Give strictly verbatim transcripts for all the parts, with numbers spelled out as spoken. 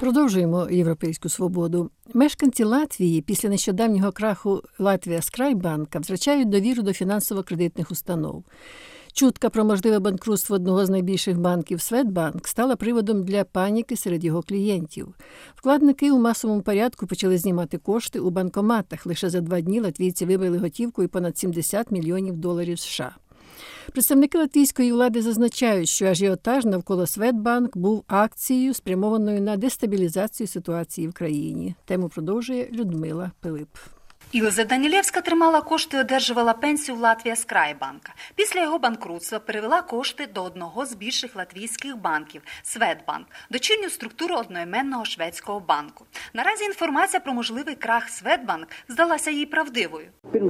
Продовжуємо «Європейську свободу». Мешканці Латвії після нещодавнього краху Латвія Скрайбанка втрачають довіру до фінансово-кредитних установ. Чутка про можливе банкрутство одного з найбільших банків Светбанк стала приводом для паніки серед його клієнтів. Вкладники у масовому порядку почали знімати кошти у банкоматах. Лише за два дні латвійці вивели готівкою понад сімдесят мільйонів доларів США. Представники латвійської влади зазначають, що ажіотаж навколо Светбанк був акцією, спрямованою на дестабілізацію ситуації в країні. Тему продовжує Людмила Пилип. Ілза Данілевська тримала кошти і одержувала пенсію в Латвія Скрайбанка. Після його банкрутства перевела кошти до одного з більших латвійських банків – Светбанк, дочірню структуру одноіменного шведського банку. Наразі інформація про можливий крах Светбанк здалася їй правдивою.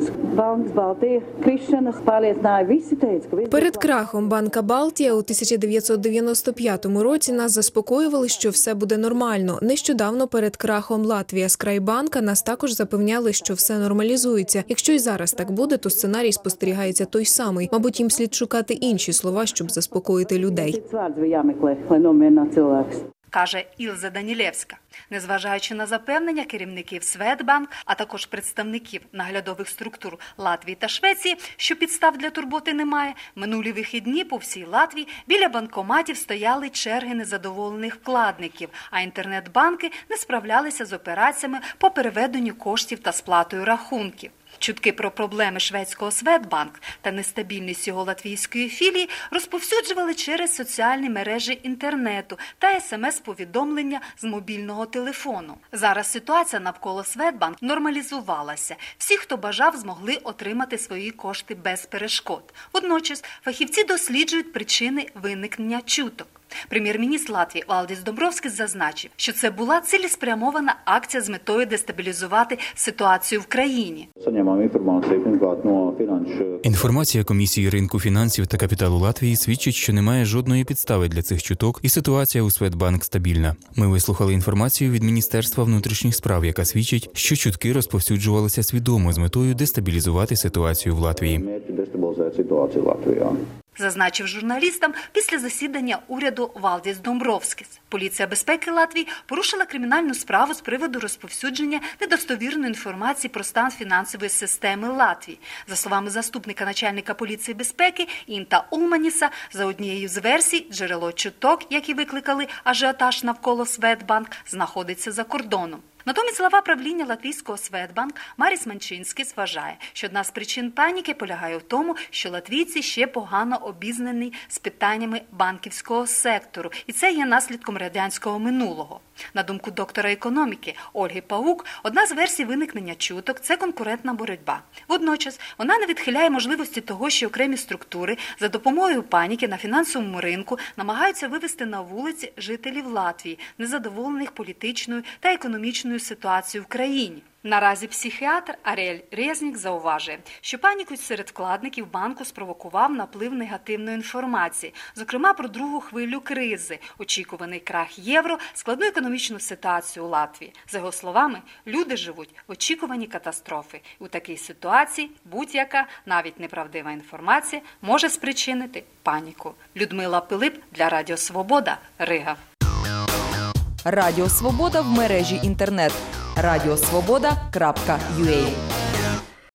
Перед крахом банка Балтія у тисяча дев'ятсот дев'яносто п'ятому році нас заспокоювали, що все буде нормально. Нещодавно перед крахом Латвія Скрайбанка нас також запевняли, що все нормалізується. Якщо і зараз так буде, то сценарій спостерігається той самий. Мабуть, їм слід шукати інші слова, щоб заспокоїти людей. Каже Ілза Данілевська. Незважаючи на запевнення керівників Светбанк, а також представників наглядових структур Латвії та Швеції, що підстав для турботи немає, минулі вихідні по всій Латвії біля банкоматів стояли черги незадоволених вкладників, а інтернет-банки не справлялися з операціями по переведенню коштів та сплатою рахунків. Чутки про проблеми шведського Светбанк та нестабільність його латвійської філії розповсюджували через соціальні мережі інтернету та смс-повідомлення з мобільного телефону. Зараз ситуація навколо Светбанк нормалізувалася. Всі, хто бажав, змогли отримати свої кошти без перешкод. Водночас фахівці досліджують причини виникнення чуток. Прем'єр-міністр Латвії Валдис Домбровскис зазначив, що це була цілеспрямована акція з метою дестабілізувати ситуацію в країні. Інформація Комісії ринку фінансів та капіталу Латвії свідчить, що немає жодної підстави для цих чуток і ситуація у Светбанк стабільна. Ми вислухали інформацію від Міністерства внутрішніх справ, яка свідчить, що чутки розповсюджувалися свідомо з метою дестабілізувати ситуацію в Латвії. Зазначив журналістам після засідання уряду Валдис Домбровскис. Поліція безпеки Латвії порушила кримінальну справу з приводу розповсюдження недостовірної інформації про стан фінансової системи Латвії. За словами заступника начальника поліції безпеки Інта Улманіса, за однією з версій, джерело чуток, які викликали ажіотаж навколо Светбанк, знаходиться за кордоном. Натомість глава правління латвійського Светбанк Маріс Манчинскіс вважає, що одна з причин паніки полягає в тому, що латвійці ще погано обізнані з питаннями банківського сектору, і це є наслідком радянського минулого. На думку доктора економіки Ольги Паук, одна з версій виникнення чуток – це конкурентна боротьба. Водночас, вона не відхиляє можливості того, що окремі структури за допомогою паніки на фінансовому ринку намагаються вивести на вулиці жителів Латвії, незадоволених політичною та економічною ситуацією в країні. Наразі психіатр Аріель Резнік зауважує, що паніку серед вкладників банку спровокував наплив негативної інформації, зокрема про другу хвилю кризи, очікуваний крах євро, складну економічну ситуацію у Латвії. За його словами, люди живуть в очікуванні катастрофи. У такій ситуації будь-яка, навіть неправдива інформація може спричинити паніку. Людмила Пилип для Радіо Свобода, Рига. Радіо Свобода в мережі інтернет. радіо свобода крапка ю а